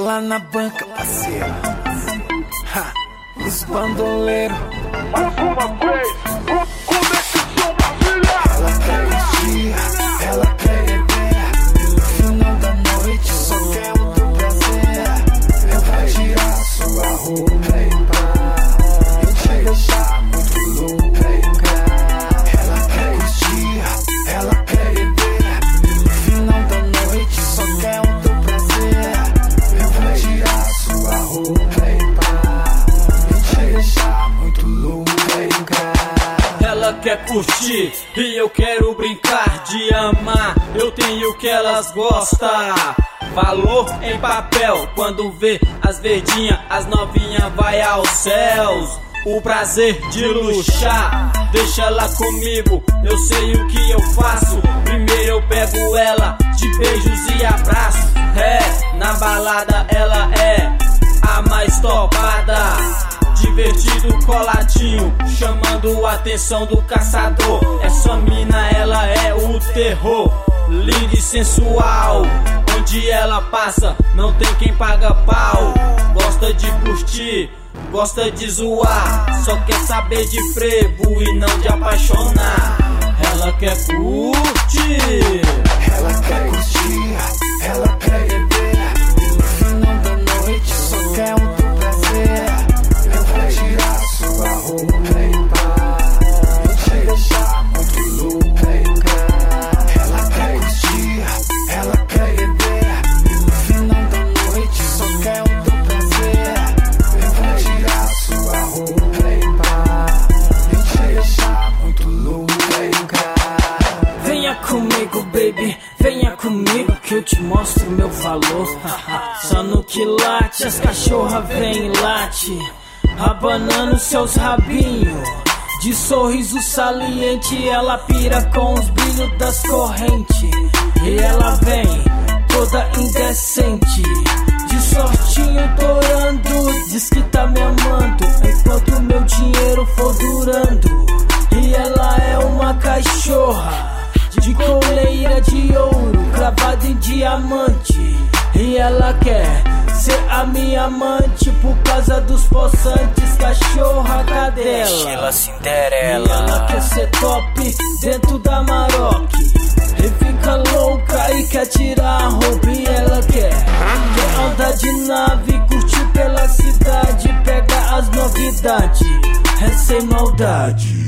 lá na banca, parceiro. Os bandoleiros. Mais uma vez, conexão família. Ela quer curtir, ela quer beber. No final da noite só quer o teu prazer. Eu vou tirar sua roupa e te deixar muito louca. Ela quer curtir, ela quer beber. No final da noite só quer o teu prazer. Eu vou tirar sua roupa e te deixar muito louca. Ela quer curtir e eu quero brincar de amar. Eu tenho o que elas gostam. Valor em papel, quando vê as verdinhas, as novinhas vai aos céus. O prazer de luxar, deixa ela comigo, eu sei o que eu faço. Primeiro eu pego ela de beijos e abraços. Na balada ela é a mais topada. Divertido, coladinho, chamando a atenção do caçador. Essa mina, ela é o terror, linda e sensual. Onde ela passa, não tem quem paga pau. Gosta de curtir, gosta de zoar, só quer saber de frevo e não de apaixonar. Ela quer curtir, ela quer curtir, ela quer beber. No final da noite só quer o teu prazer. Eu vou tirar sua roupa e te deixar muito louca. Ela quer curtir, ela quer beber. No final da noite só quer o teu prazer. Eu vou tirar sua roupa e te deixar muito louca. venha comigo, baby, venha comigo que eu te mostro meu valor. Só no que late, as cachorras vem e late, abanando seus rabinhos. De sorriso saliente, ela pira com os brilhos das correntes. E ela vem toda indecente, de sortinho torando. Diz que tá me amando enquanto meu dinheiro for durando. E ela é uma cachorra de coleira de ouro, cravada em diamante. E ela quer ser a minha amante por causa dos possantes, cachorra cadela. Estilo Cinderela. E ela quer ser top dentro da Maroc. E fica louca e quer tirar a roupa. E ela quer andar de nave, curtir pela cidade, pegar as novidades, é sem maldade.